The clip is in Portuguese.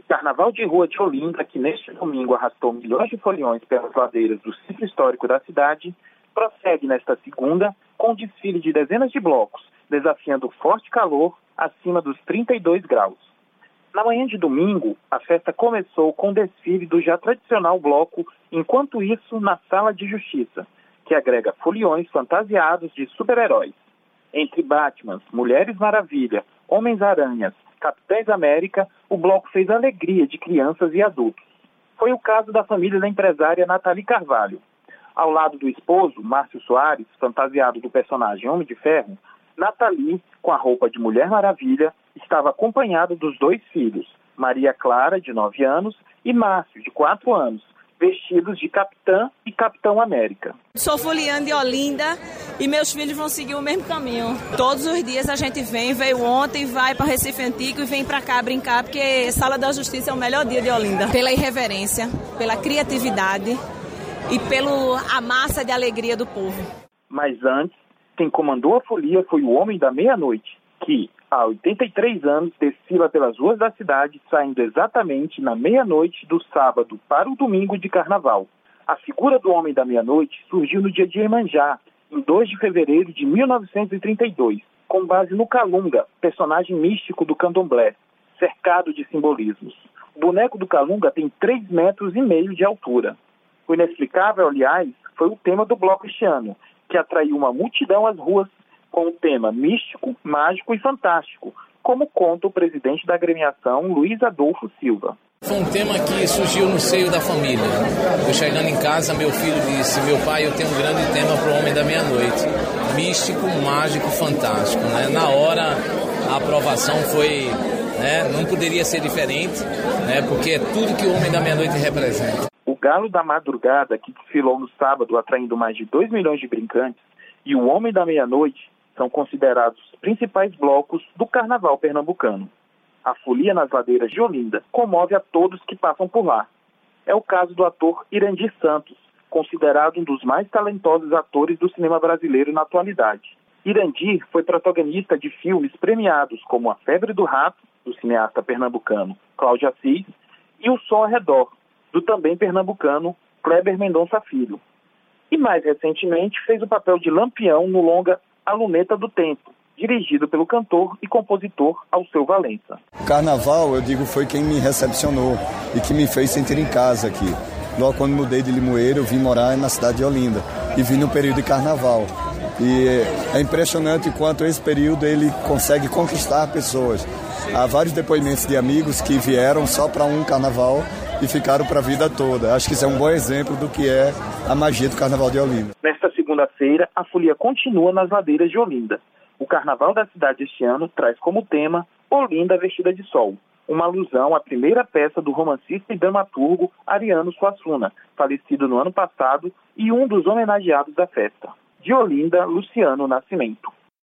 Carnaval de Rua de Olinda, que neste domingo arrastou milhões de foliões pelas ladeiras do centro histórico da cidade, prossegue nesta segunda com desfile de dezenas de blocos, desafiando o forte calor acima dos 32 graus. Na manhã de domingo, a festa começou com o desfile do já tradicional bloco Enquanto Isso na Sala de Justiça, que agrega foliões fantasiados de super-heróis. Entre Batmans, Mulheres Maravilha, Homens-Aranhas, Capitães América, o bloco fez alegria de crianças e adultos. Foi o caso da família da empresária Nathalie Carvalho. Ao lado do esposo, Márcio Soares, fantasiado do personagem Homem de Ferro, Nathalie, com a roupa de Mulher Maravilha, estava acompanhada dos 2 filhos, Maria Clara, de 9 anos, e Márcio, de 4 anos, vestidos de Capitã e Capitão América. Sou foliã de Olinda e meus filhos vão seguir o mesmo caminho. Todos os dias a gente veio ontem, vai para Recife Antigo e vem para cá brincar, porque Sala da Justiça é o melhor dia de Olinda. Pela irreverência, pela criatividade e pela massa de alegria do povo. Mas antes, quem comandou a folia foi o Homem da Meia-Noite, que, há 83 anos, desfila pelas ruas da cidade, saindo exatamente na meia-noite do sábado para o domingo de carnaval. A figura do Homem da Meia-Noite surgiu no dia de Iemanjá, em 2 de fevereiro de 1932, com base no Calunga, personagem místico do candomblé, cercado de simbolismos. O boneco do Calunga tem 3,5 metros de altura. O inexplicável, aliás, foi o tema do bloco este ano, que atraiu uma multidão às ruas com o tema místico, mágico e fantástico, como conta o presidente da agremiação, Luiz Adolfo Silva. Foi um tema que surgiu no seio da família. Eu chegando em casa, meu filho disse: meu pai, eu tenho um grande tema para o Homem da Meia-Noite. Místico, mágico, fantástico. Né? Na hora, a aprovação foi... não poderia ser diferente, porque é tudo que o Homem da Meia-Noite representa. O Galo da Madrugada, que desfilou no sábado, atraindo mais de 2 milhões de brincantes, e o Homem da Meia-Noite são considerados os principais blocos do carnaval pernambucano. A folia nas ladeiras de Olinda comove a todos que passam por lá. É o caso do ator Irandir Santos, considerado um dos mais talentosos atores do cinema brasileiro na atualidade. Irandir foi protagonista de filmes premiados como A Febre do Rato, do cineasta pernambucano Cláudio Assis, e O Som ao Redor, do também pernambucano Kleber Mendonça Filho. E mais recentemente fez o papel de Lampião no longa A Luneta do Tempo, dirigido pelo cantor e compositor Alceu Valença. O carnaval, eu digo, foi quem me recepcionou e que me fez sentir em casa aqui. Logo quando mudei de Limoeiro, eu vim morar na cidade de Olinda e vim no período de carnaval. E é impressionante o quanto esse período ele consegue conquistar pessoas. Há vários depoimentos de amigos que vieram só para um carnaval e ficaram para a vida toda. Acho que isso é um bom exemplo do que é a magia do Carnaval de Olinda. Nesta segunda-feira, a folia continua nas ladeiras de Olinda. O Carnaval da cidade este ano traz como tema Olinda Vestida de Sol, uma alusão à primeira peça do romancista e dramaturgo Ariano Suassuna, falecido no ano passado e um dos homenageados da festa. De Olinda, Luciano Nascimento.